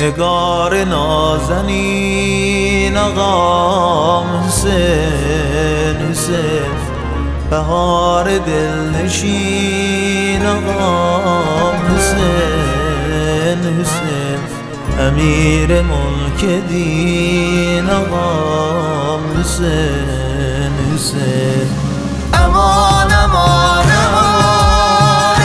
نگار نازنین آقام حسین حسین، بهار دلنشین آقام حسین حسین، امیر ملک دین آقام حسین حسین. امان امان امان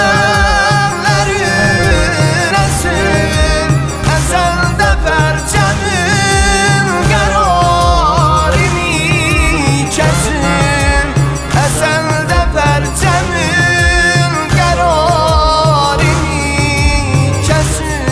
علمlerin esin, eselde perçemin qararini kesin, eselde perçemin qararini kesin.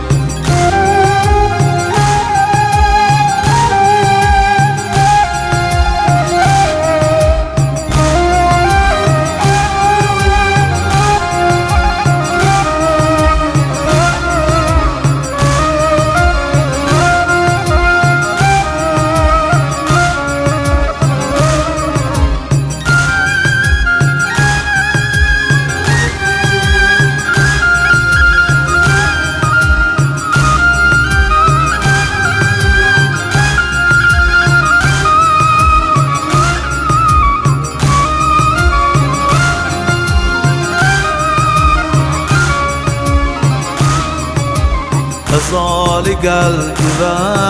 غزال قلبی و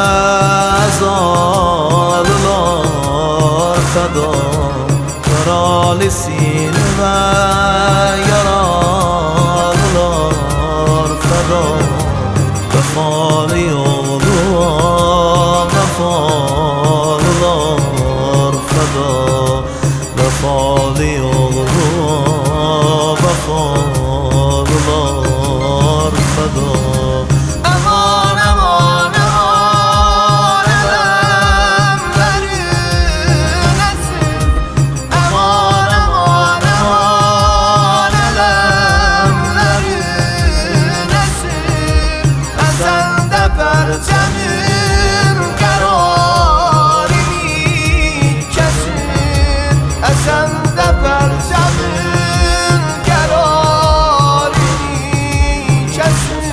غزالlar فدا، یارال سینه و یارالlar فدا، وفال یولوها وفالlar فدا، وفال یولوها وفالlar فدا. Perçemin qararini kesin, esende perçemin qararini kesin.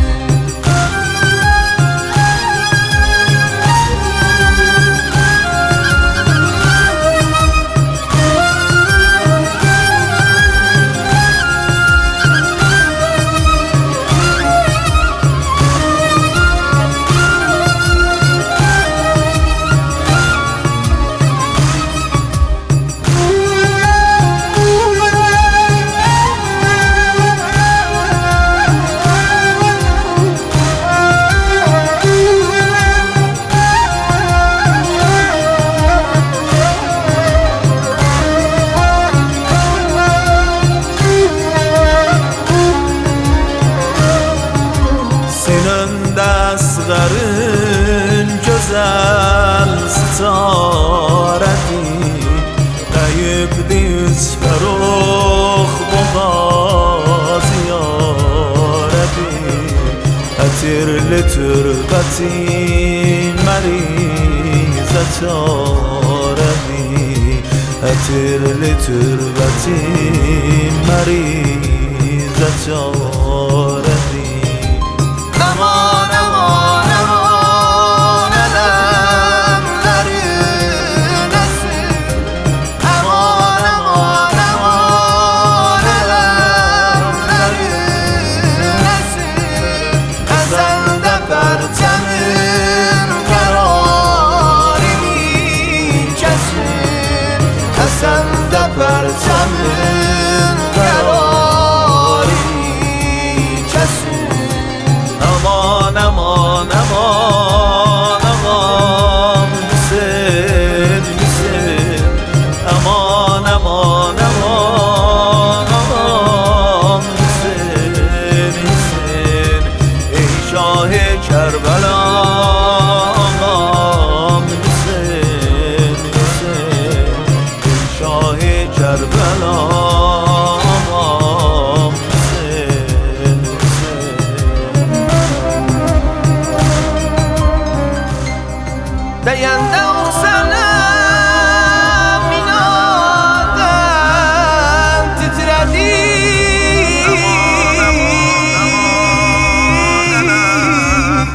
Asğarın gözəl sitarədi, Qəyibdi üç fərox boğa ziyarədi, Ətirli türbətin mərizə çarədi, Ətirli türbətin mərizə çarədi. Aman aman aman elemlerin esin, aman aman aman elemlerin esin, eselde perçemin qararini kesin, eselde perçemin qararini kesin. Aman aman aman aman Hüseyin Hüseyin, aman aman aman aman Hüseyin Hüseyin, ey Şah-ı Kerbela ağam Hüseyin Hüseyin, ey Şah-ı Kerbela ağam Hüseyin Hüseyin. Deyəndə o sənə minadən titrədi,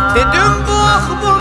Dedim bu ah bu